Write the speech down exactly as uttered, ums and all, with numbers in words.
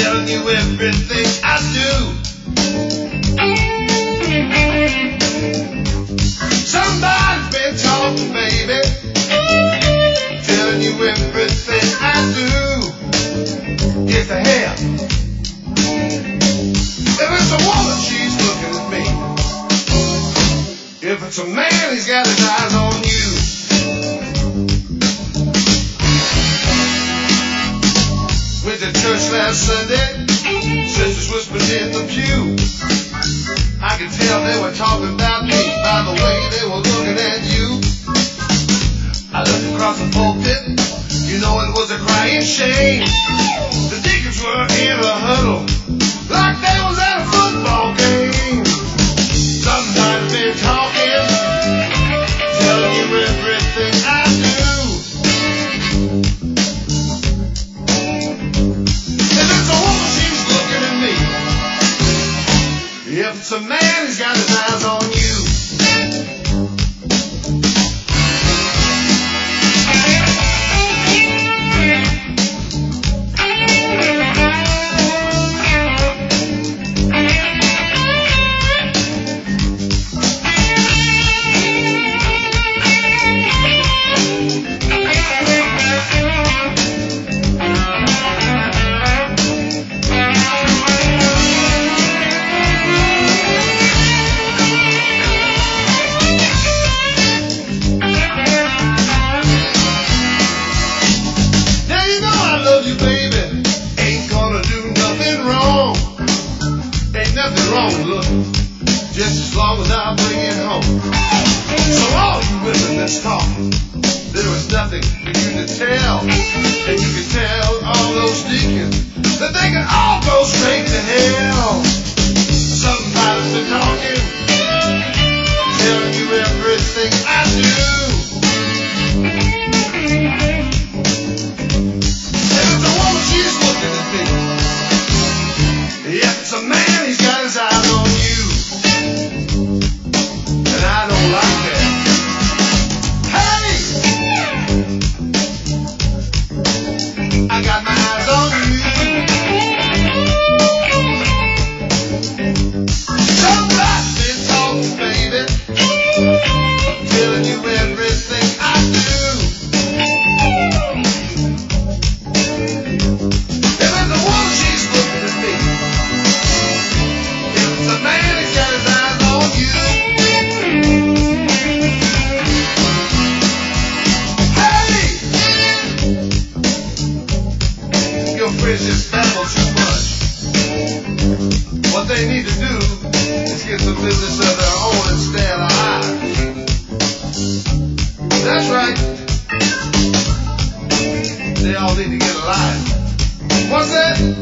telling you everything I do. Somebody's been talking, baby, telling you everything I do. Get the hell. If it's a woman, she's looking at me. If it's a man, he's got his eyes on you. Went to church last Sunday, sisters whispered in the pew. I could tell they were talking about me by the way they were looking at you. I looked across the pulpit, you know it was a crying shame. The deacons were in a huddle, like they was at a football game. Somebody's been talking, telling you everything I do. If it's a woman, she's looking at me. If it's a man, he's got his eyes on you. Just as long as I bring it home. So all you women that's talking, there was nothing for you to tell. And you can tell all those deacons that they can all go straight to hell. Somebody's been talking, telling you everything I do. If it's a woman, she's looking at me. If it's a man, he's got his eyes on you. And I don't like that. Hey! I got my eyes on you. Somebody's been talking, baby, telling you everything I do. If it's a woman, she's looking at me. If it's a man, he's got his eyes on you. Your friends just babble too much. What they need to do is get some business of their own and stay alive. That's right. They all need to get alive. What's that?